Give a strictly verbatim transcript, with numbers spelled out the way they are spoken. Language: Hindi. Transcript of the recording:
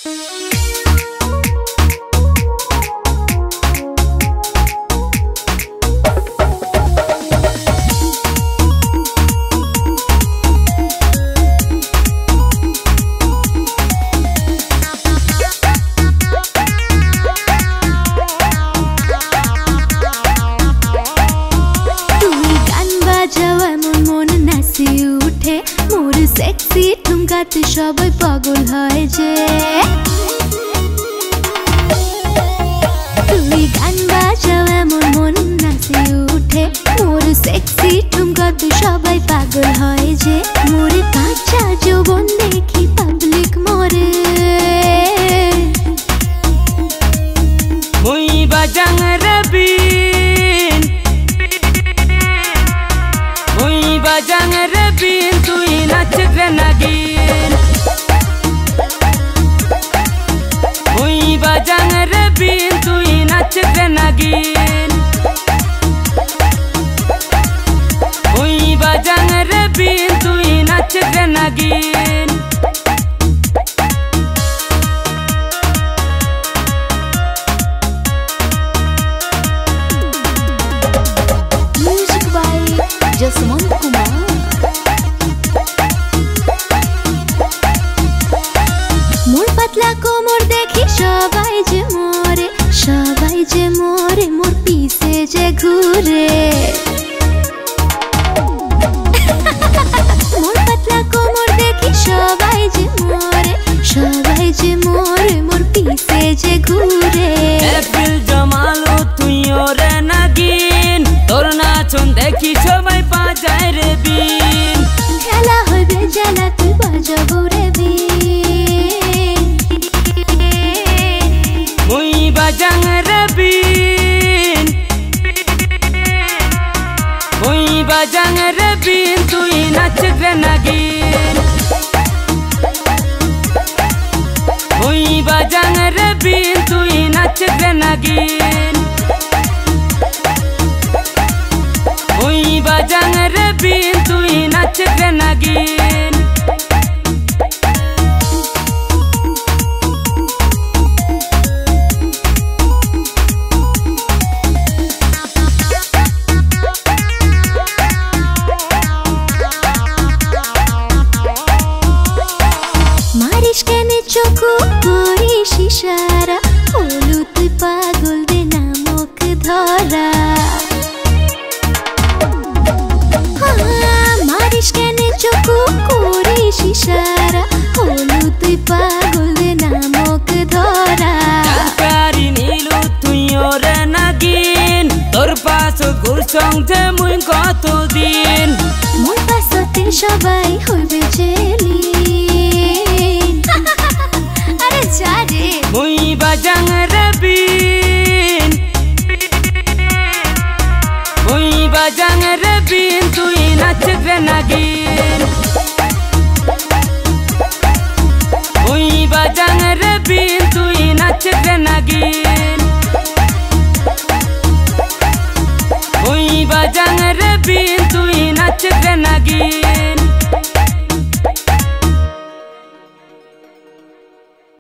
সেক্সি ঠুমকাতে সবাই পাগল হয় যে তুই গান বাজাও এমন মন নাচে উঠে মোর সেক্সি ঠুমকাতে সবাই পাগল হয় যে মোরে বাচ্চা যৌবন দেখি পাবলিক মোরে মুই বাজাং রে বিন মুই বাজাং রে বিন তুই নাচ রে নাগিন মুই বাজাং রে বিন তুই নাচ রে নাগিন মুই বাজাং রে বিন তুই নাচ রে নাগিন जसवंत कुमार मोर पतला कोमर देखी सबाई जे मोरे सबाई जे मोरे मोर पीछे जे घूरे मोर पतला कोमर देखी सबाई जे मोरे सबाई जे मोरे मोर पीछे जे घूरे एप्रिल जमालो तुई ओरे नागिन तोर नाचन देखी सबाई पा যায় রে বিন খেলা হইবে জানা তুই বাজাবো রে বিন মুই বাজাং রে বিন মুই বাজাং রে বিন তুই নাচ রে নাগিন মুই বাজাং রে বিন তুই নাচ রে নাগিন মুই বাজাং রে বিন তুই নাচ রে নাগিন মারিস কেনে চোখু করিস ইশারা হলু তুই পাগল দে নামক ধরা মারিস কেনে চোখু করিস ইশারা হলু তুই পাগল দে নামক ধরা প্যারি নীলু তুই ওরে নাগিন তোর পাশ ঘুরছং যে মুই কতদিন মোর পাশতে সবাই হইবে জেলি আরে যা রে মুই বাজাং রে বিন মুই বাজাং রে বিন তুই নাচ রে নাগিন মুই বাজাং রে বিন তুই নাচ রে নাগিন